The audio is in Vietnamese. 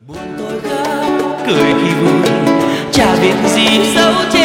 buồn tôi khóc cười khi vui, chả biết gì dấu